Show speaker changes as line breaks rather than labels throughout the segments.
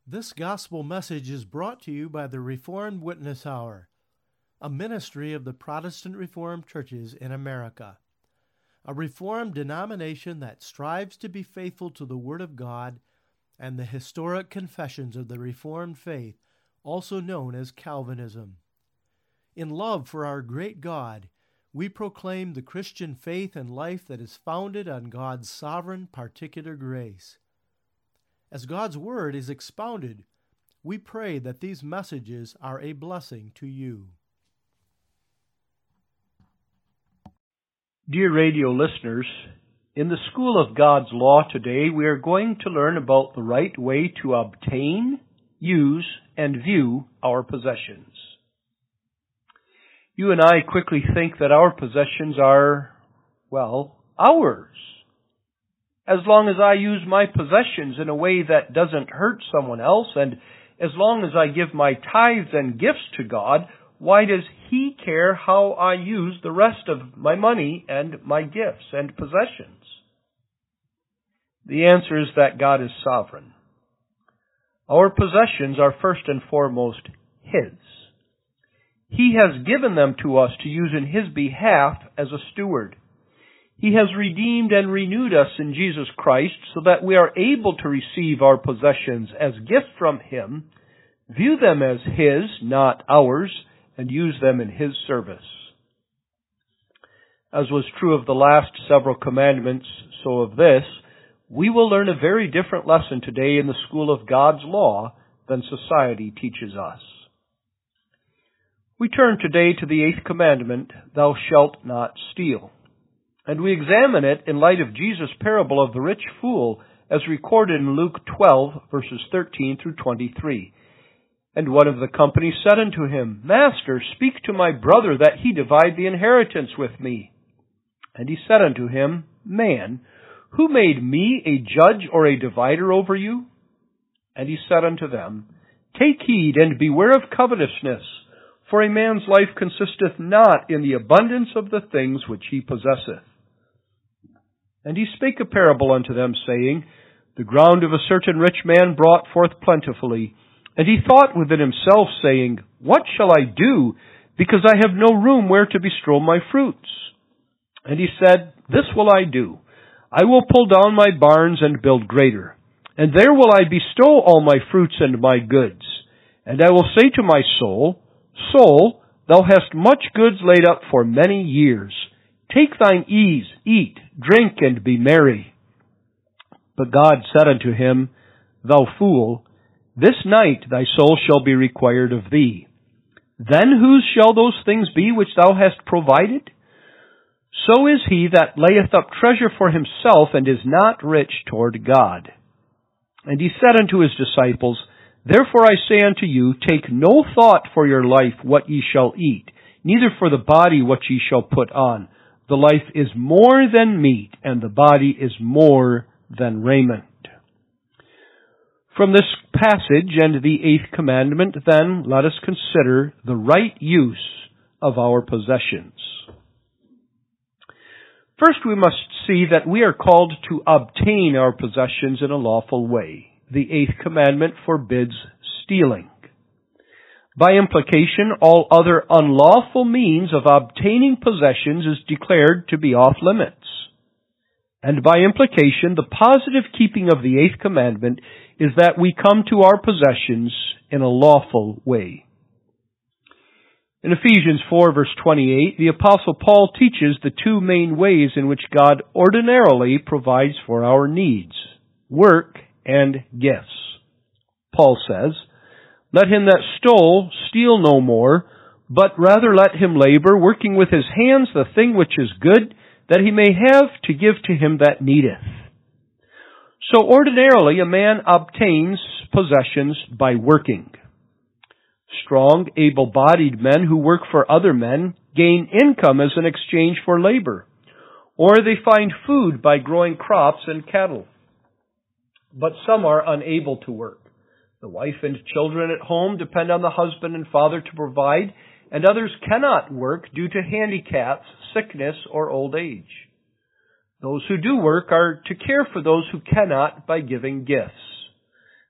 This gospel message is brought to you by the Reformed Witness Hour, a ministry of the Protestant Reformed churches in America, a Reformed denomination that strives to be faithful to the Word of God and the historic confessions of the Reformed faith, also known as Calvinism. In love for our great God, we proclaim the Christian faith and life that is founded on God's sovereign particular grace. As God's Word is expounded, we pray that these messages are a blessing to you.
Dear radio listeners, in the School of God's Law today, we are going to learn about the right way to obtain, use, and view our possessions. You and I quickly think that our possessions are, ours. As long as I use my possessions in a way that doesn't hurt someone else, and as long as I give my tithes and gifts to God, why does He care how I use the rest of my money and my gifts and possessions? The answer is that God is sovereign. Our possessions are first and foremost His. He has given them to us to use in His behalf as a steward. He has redeemed and renewed us in Jesus Christ so that we are able to receive our possessions as gifts from Him, view them as His, not ours, and use them in His service. As was true of the last several commandments, so of this, we will learn a very different lesson today in the School of God's Law than society teaches us. We turn today to the 8th commandment, "Thou shalt not steal." And we examine it in light of Jesus' parable of the rich fool as recorded in Luke 12, verses 13 through 23. And one of the company said unto him, Master, speak to my brother that he divide the inheritance with me. And he said unto him, Man, who made me a judge or a divider over you? And he said unto them, Take heed and beware of covetousness, for a man's life consisteth not in the abundance of the things which he possesseth. And he spake a parable unto them, saying, The ground of a certain rich man brought forth plentifully. And he thought within himself, saying, What shall I do, because I have no room where to bestow my fruits? And he said, This will I do. I will pull down my barns and build greater. And there will I bestow all my fruits and my goods. And I will say to my soul, Soul, thou hast much goods laid up for many years. Take thine ease, eat, drink, and be merry. But God said unto him, Thou fool, this night thy soul shall be required of thee. Then whose shall those things be which thou hast provided? So is he that layeth up treasure for himself, and is not rich toward God. And he said unto his disciples, Therefore I say unto you, take no thought for your life what ye shall eat, neither for the body what ye shall put on. The life is more than meat, and the body is more than raiment. From this passage and the 8th commandment, then, let us consider the right use of our possessions. First, we must see that we are called to obtain our possessions in a lawful way. The 8th commandment forbids stealing. By implication, all other unlawful means of obtaining possessions is declared to be off limits. And by implication, the positive keeping of the 8th commandment is that we come to our possessions in a lawful way. In Ephesians 4, verse 28, the Apostle Paul teaches the two main ways in which God ordinarily provides for our needs, work and gifts. Paul says, Let him that stole steal no more, but rather let him labor, working with his hands the thing which is good, that he may have to give to him that needeth. So ordinarily a man obtains possessions by working. Strong, able-bodied men who work for other men gain income as an exchange for labor, or they find food by growing crops and cattle. But some are unable to work. The wife and children at home depend on the husband and father to provide, and others cannot work due to handicaps, sickness, or old age. Those who do work are to care for those who cannot by giving gifts.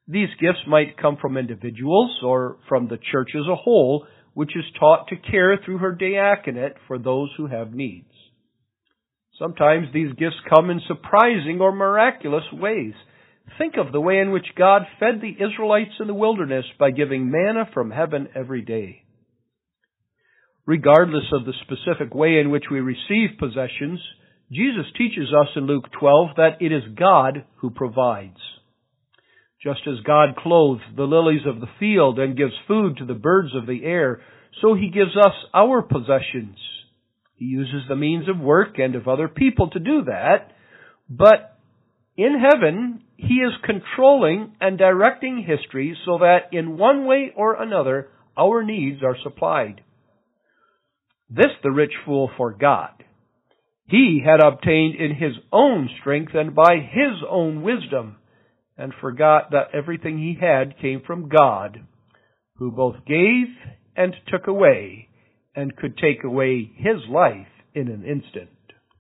These gifts might come from individuals or from the church as a whole, which is taught to care through her diaconate for those who have needs. Sometimes these gifts come in surprising or miraculous ways. Think of the way in which God fed the Israelites in the wilderness by giving manna from heaven every day. Regardless of the specific way in which we receive possessions, Jesus teaches us in Luke 12 that it is God who provides. Just as God clothes the lilies of the field and gives food to the birds of the air, so He gives us our possessions. He uses the means of work and of other people to do that, but in heaven, He is controlling and directing history so that in one way or another, our needs are supplied. This the rich fool forgot. He had obtained in his own strength and by his own wisdom, and forgot that everything he had came from God, who both gave and took away, and could take away his life in an instant.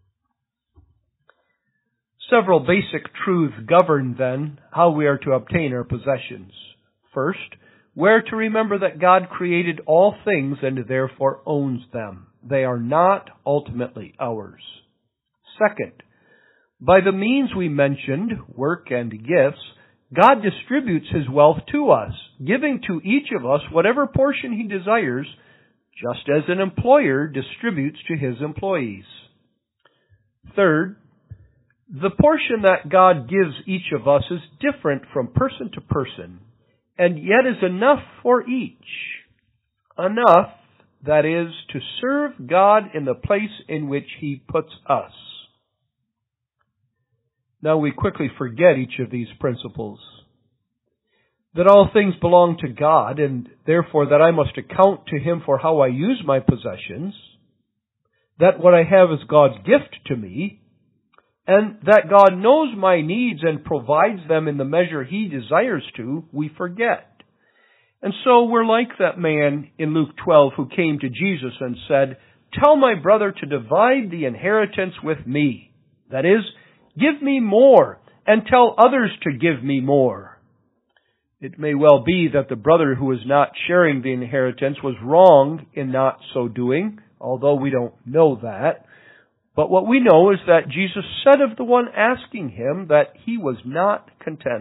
Several basic truths govern, then, how we are to obtain our possessions. First, we are to remember that God created all things and therefore owns them. They are not ultimately ours. Second, by the means we mentioned, work and gifts, God distributes His wealth to us, giving to each of us whatever portion He desires, just as an employer distributes to his employees. Third, the portion that God gives each of us is different from person to person, and yet is enough for each. Enough, that is, to serve God in the place in which He puts us. Now we quickly forget each of these principles. That all things belong to God, and therefore that I must account to Him for how I use my possessions. That what I have is God's gift to me, and that God knows my needs and provides them in the measure He desires to, we forget. And so we're like that man in Luke 12 who came to Jesus and said, "Tell my brother to divide the inheritance with me. That is, give me more, and tell others to give me more." It may well be that the brother who was not sharing the inheritance was wrong in not so doing, although we don't know that. But what we know is that Jesus said of the one asking Him that he was not content.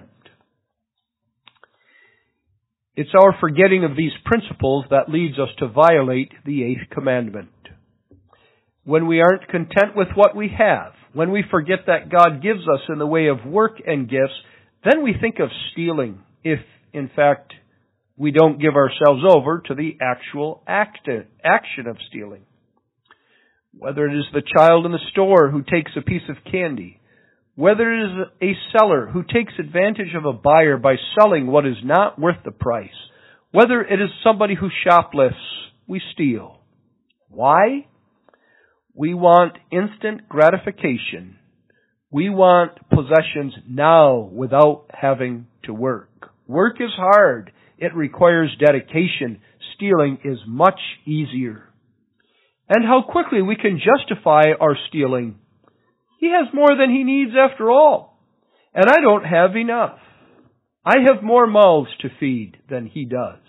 It's our forgetting of these principles that leads us to violate the 8th commandment. When we aren't content with what we have, when we forget that God gives us in the way of work and gifts, then we think of stealing, if, in fact, we don't give ourselves over to the actual action of stealing. Whether it is the child in the store who takes a piece of candy, whether it is a seller who takes advantage of a buyer by selling what is not worth the price, whether it is somebody who shoplifts, we steal. Why? We want instant gratification. We want possessions now without having to work. Work is hard. It requires dedication. Stealing is much easier. And how quickly we can justify our stealing. He has more than he needs after all. And I don't have enough. I have more mouths to feed than he does.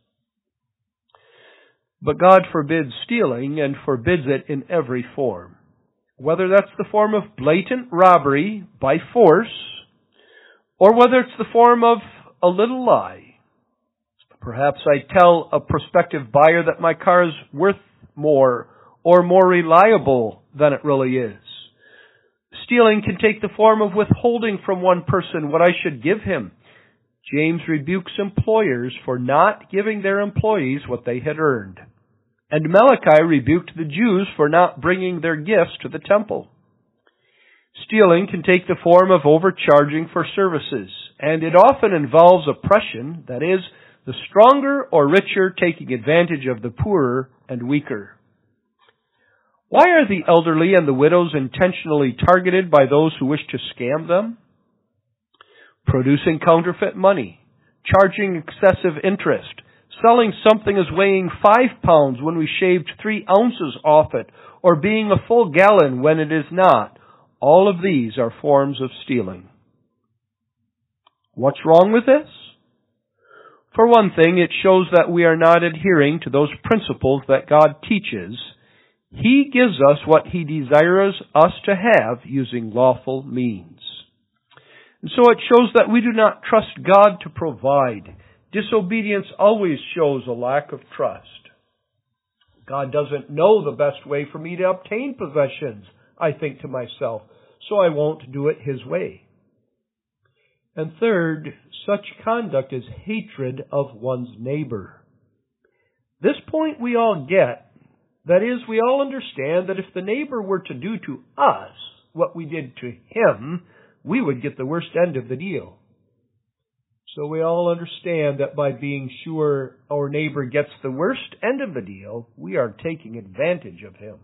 But God forbids stealing and forbids it in every form. Whether that's the form of blatant robbery by force, or whether it's the form of a little lie. Perhaps I tell a prospective buyer that my car is worth more or more reliable than it really is. Stealing can take the form of withholding from one person what I should give him. James rebukes employers for not giving their employees what they had earned. And Malachi rebuked the Jews for not bringing their gifts to the temple. Stealing can take the form of overcharging for services, and it often involves oppression, that is, the stronger or richer taking advantage of the poorer and weaker. Why are the elderly and the widows intentionally targeted by those who wish to scam them? Producing counterfeit money, charging excessive interest, selling something as weighing 5 pounds when we shaved 3 ounces off it, or being a full gallon when it is not. All of these are forms of stealing. What's wrong with this? For one thing, it shows that we are not adhering to those principles that God teaches. He gives us what He desires us to have using lawful means. And so it shows that we do not trust God to provide. Disobedience always shows a lack of trust. God doesn't know the best way for me to obtain possessions, I think to myself, so I won't do it His way. And third, such conduct is hatred of one's neighbor. This point we all get. That is, we all understand that if the neighbor were to do to us what we did to him, we would get the worst end of the deal. So we all understand that by being sure our neighbor gets the worst end of the deal, we are taking advantage of him.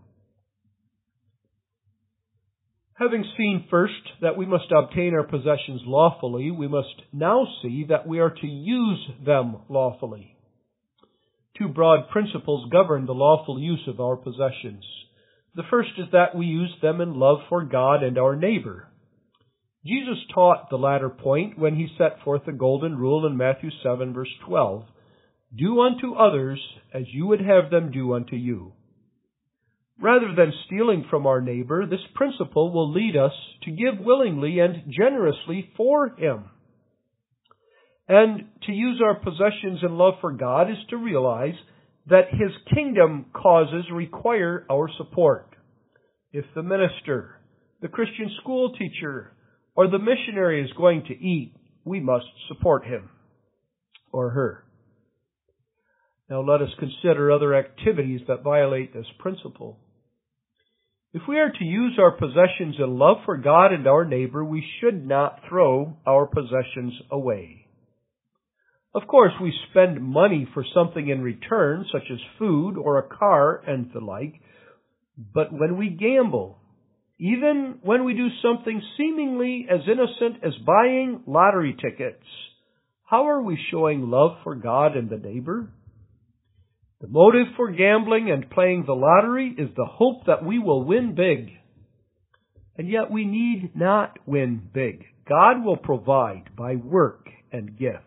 Having seen first that we must obtain our possessions lawfully, we must now see that we are to use them lawfully. Two broad principles govern the lawful use of our possessions. The first is that we use them in love for God and our neighbor. Jesus taught the latter point when He set forth the golden rule in Matthew 7, verse 12. Do unto others as you would have them do unto you. Rather than stealing from our neighbor, this principle will lead us to give willingly and generously for him. And to use our possessions in love for God is to realize that His kingdom causes require our support. If the minister, the Christian school teacher, or the missionary is going to eat, we must support him or her. Now let us consider other activities that violate this principle. If we are to use our possessions in love for God and our neighbor, we should not throw our possessions away. Of course, we spend money for something in return, such as food or a car and the like, but when we gamble, even when we do something seemingly as innocent as buying lottery tickets, how are we showing love for God and the neighbor? The motive for gambling and playing the lottery is the hope that we will win big. And yet we need not win big. God will provide by work and gifts.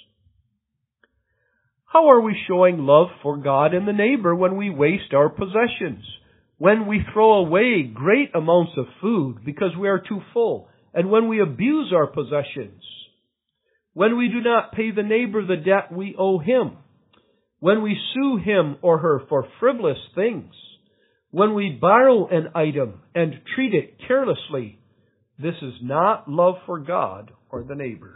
How are we showing love for God and the neighbor when we waste our possessions? When we throw away great amounts of food because we are too full, and when we abuse our possessions, when we do not pay the neighbor the debt we owe him, when we sue him or her for frivolous things, when we borrow an item and treat it carelessly, this is not love for God or the neighbor.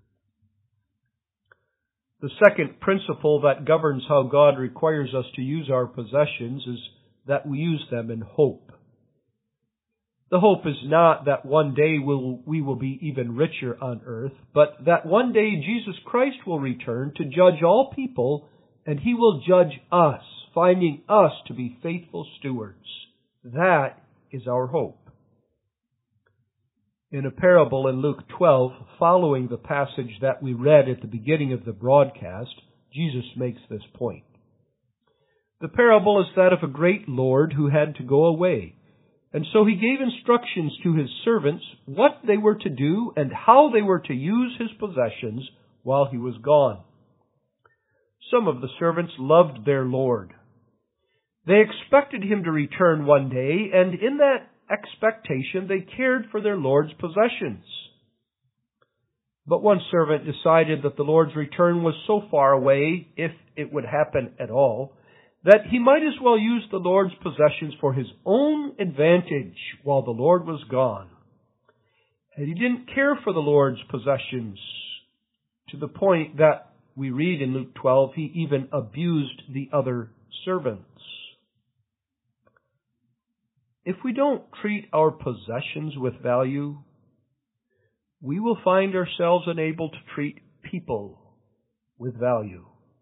The second principle that governs how God requires us to use our possessions is that we use them in hope. The hope is not that one day we will be even richer on earth, but that one day Jesus Christ will return to judge all people, and He will judge us, finding us to be faithful stewards. That is our hope. In a parable in Luke 12, following the passage that we read at the beginning of the broadcast, Jesus makes this point. The parable is that of a great lord who had to go away. And so he gave instructions to his servants what they were to do and how they were to use his possessions while he was gone. Some of the servants loved their lord. They expected him to return one day, and in that expectation they cared for their lord's possessions. But one servant decided that the Lord's return was so far away, if it would happen at all, that he might as well use the Lord's possessions for his own advantage while the Lord was gone. And he didn't care for the Lord's possessions to the point that we read in Luke 12, he even abused the other servants. If we don't treat our possessions with value, we will find ourselves unable to treat people with value.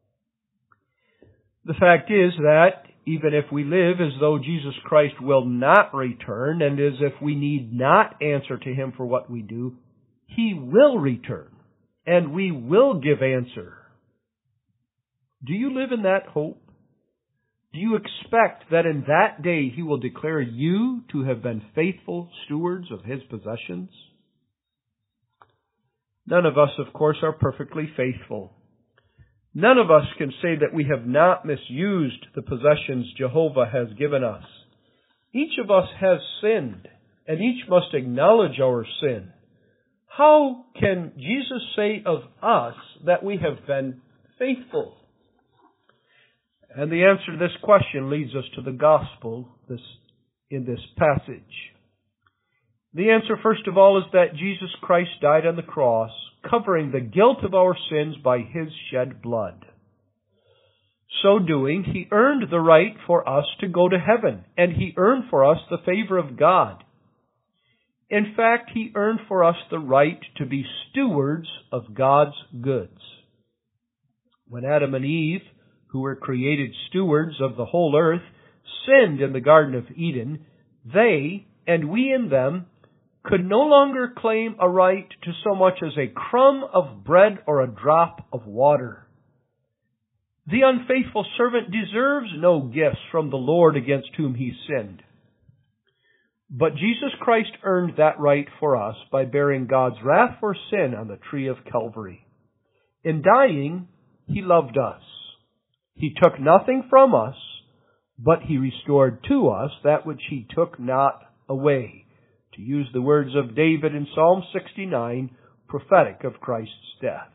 The fact is that even if we live as though Jesus Christ will not return, and as if we need not answer to Him for what we do, He will return, and we will give answer. Do you live in that hope? Do you expect that in that day He will declare you to have been faithful stewards of His possessions? None of us, of course, are perfectly faithful. None of us can say that we have not misused the possessions Jehovah has given us. Each of us has sinned, and each must acknowledge our sin. How can Jesus say of us that we have been faithful? And the answer to this question leads us to the gospel in this passage. The answer, first of all, is that Jesus Christ died on the cross, covering the guilt of our sins by His shed blood. So doing, He earned the right for us to go to heaven, and He earned for us the favor of God. In fact, He earned for us the right to be stewards of God's goods. When Adam and Eve, who were created stewards of the whole earth, sinned in the Garden of Eden, they, and we in them, could no longer claim a right to so much as a crumb of bread or a drop of water. The unfaithful servant deserves no gifts from the Lord against whom he sinned. But Jesus Christ earned that right for us by bearing God's wrath for sin on the tree of Calvary. In dying, He loved us. He took nothing from us, but He restored to us that which He took not away. To use the words of David in Psalm 69, prophetic of Christ's death.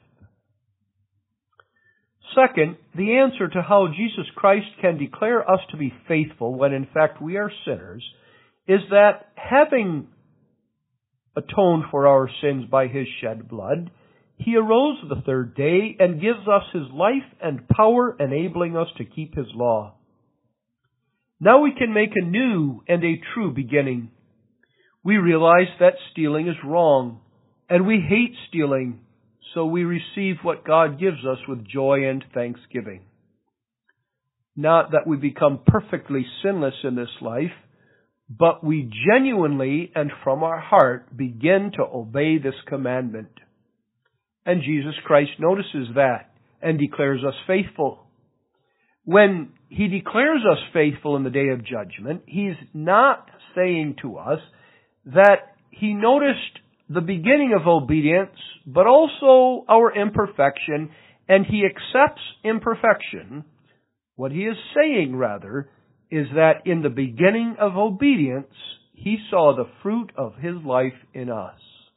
Second, the answer to how Jesus Christ can declare us to be faithful when in fact we are sinners is that having atoned for our sins by His shed blood, He arose the third day and gives us His life and power, enabling us to keep His law. Now we can make a new and a true beginning. We realize that stealing is wrong, and we hate stealing, so we receive what God gives us with joy and thanksgiving. Not that we become perfectly sinless in this life, but we genuinely and from our heart begin to obey this commandment. And Jesus Christ notices that and declares us faithful. When He declares us faithful in the day of judgment, He's not saying to us that He noticed the beginning of obedience, but also our imperfection, and He accepts imperfection. What He is saying, rather, is that in the beginning of obedience, He saw the fruit of His life in us.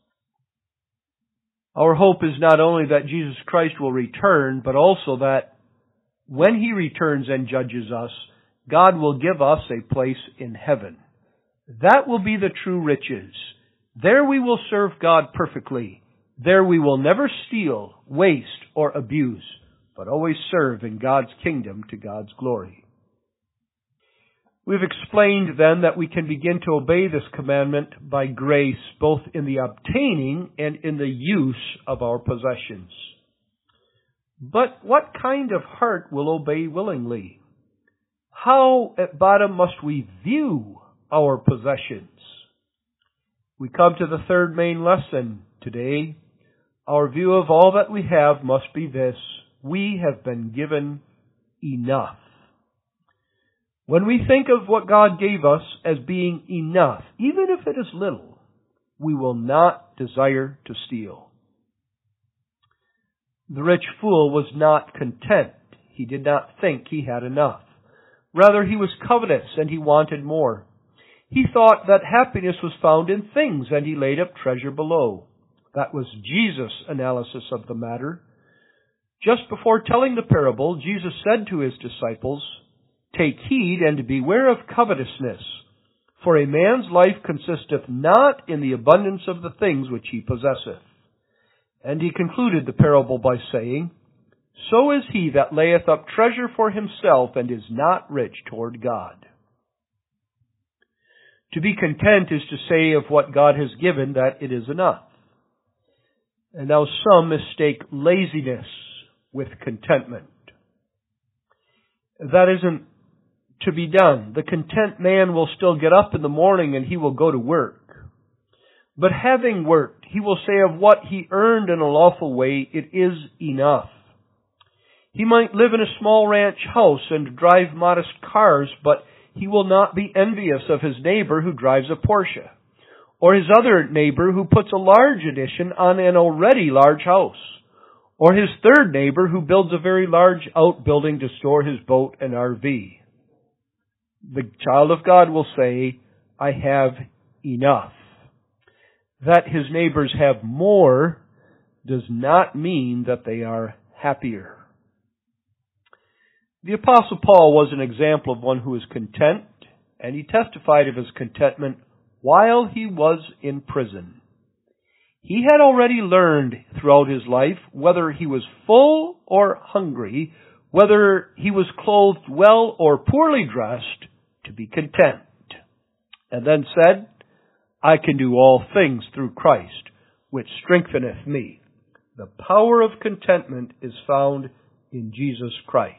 Our hope is not only that Jesus Christ will return, but also that when He returns and judges us, God will give us a place in heaven. That will be the true riches. There we will serve God perfectly. There we will never steal, waste, or abuse, but always serve in God's kingdom to God's glory. We've explained then that we can begin to obey this commandment by grace, both in the obtaining and in the use of our possessions. But what kind of heart will obey willingly? How, at bottom, must we view our possessions? We come to the third main lesson today. Our view of all that we have must be this: we have been given enough. When we think of what God gave us as being enough, even if it is little, we will not desire to steal. The rich fool was not content. He did not think he had enough. Rather, he was covetous and he wanted more. He thought that happiness was found in things, and he laid up treasure below. That was Jesus' analysis of the matter. Just before telling the parable, Jesus said to His disciples, "Take heed and beware of covetousness, for a man's life consisteth not in the abundance of the things which he possesseth." And He concluded the parable by saying, "So is he that layeth up treasure for himself, and is not rich toward God." To be content is to say of what God has given that it is enough. And now some mistake laziness with contentment. That isn't to be done. The content man will still get up in the morning and he will go to work. But having worked, he will say of what he earned in a lawful way, it is enough. He might live in a small ranch house and drive modest cars, but he will not be envious of his neighbor who drives a Porsche, or his other neighbor who puts a large addition on an already large house, or his third neighbor who builds a very large outbuilding to store his boat and RV. The child of God will say, I have enough. That his neighbors have more does not mean that they are happier. The Apostle Paul was an example of one who was content, and he testified of his contentment while he was in prison. He had already learned throughout his life, whether he was full or hungry, whether he was clothed well or poorly dressed, to be content. And then said, I can do all things through Christ, which strengtheneth me. The power of contentment is found in Jesus Christ.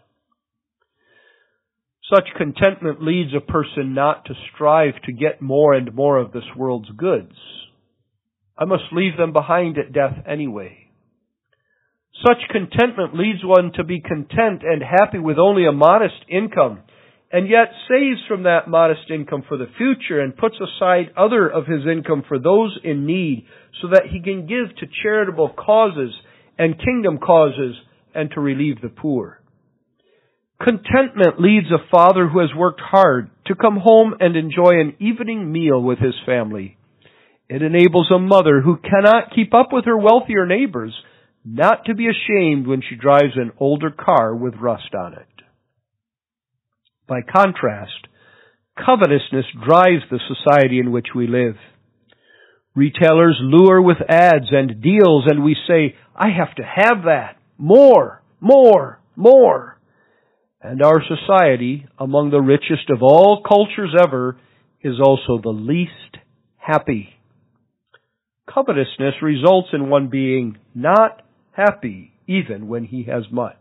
Such contentment leads a person not to strive to get more and more of this world's goods. I must leave them behind at death anyway. Such contentment leads one to be content and happy with only a modest income, and yet saves from that modest income for the future and puts aside other of his income for those in need so that he can give to charitable causes and kingdom causes and to relieve the poor. Contentment leads a father who has worked hard to come home and enjoy an evening meal with his family. It enables a mother who cannot keep up with her wealthier neighbors not to be ashamed when she drives an older car with rust on it. By contrast, covetousness drives the society in which we live. Retailers lure with ads and deals, and we say, I have to have that. More, more, more. And our society, among the richest of all cultures ever, is also the least happy. Covetousness results in one being not happy even when he has much.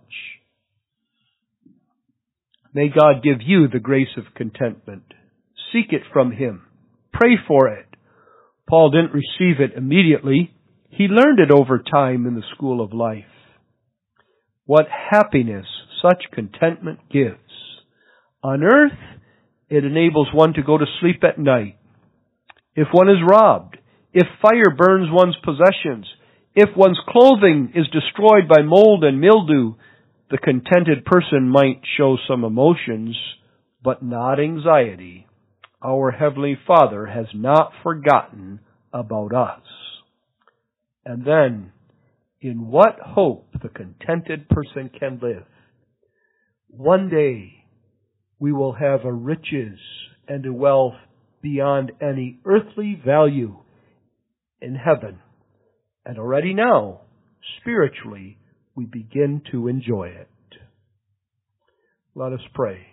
May God give you the grace of contentment. Seek it from Him. Pray for it. Paul didn't receive it immediately. He learned it over time in the school of life. What happiness such contentment gives. On earth, it enables one to go to sleep at night. If one is robbed, if fire burns one's possessions, if one's clothing is destroyed by mold and mildew, the contented person might show some emotions, but not anxiety. Our Heavenly Father has not forgotten about us. And then, in what hope the contented person can live. One day, we will have a riches and a wealth beyond any earthly value in heaven. And already now, spiritually, we begin to enjoy it. Let us pray.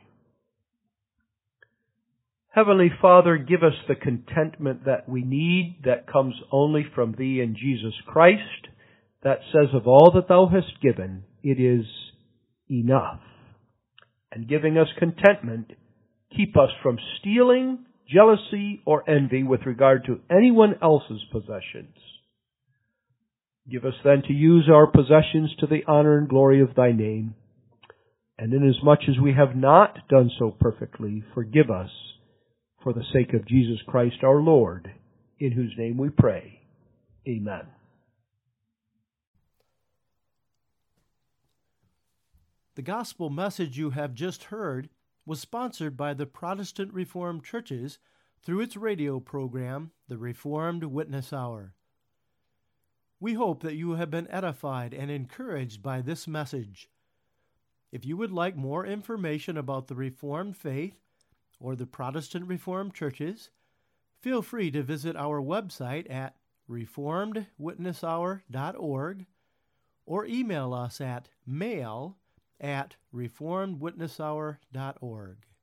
Heavenly Father, give us the contentment that we need, that comes only from Thee in Jesus Christ, that says of all that Thou hast given, it is enough. And giving us contentment, keep us from stealing, jealousy, or envy with regard to anyone else's possessions. Give us then to use our possessions to the honor and glory of Thy name. And inasmuch as we have not done so perfectly, forgive us for the sake of Jesus Christ our Lord, in whose name we pray. Amen.
The gospel message you have just heard was sponsored by the Protestant Reformed Churches through its radio program, The Reformed Witness Hour. We hope that you have been edified and encouraged by this message. If you would like more information about the Reformed faith or the Protestant Reformed Churches, feel free to visit our website at reformedwitnesshour.org or email us at mail@reformedwitnesshour.org.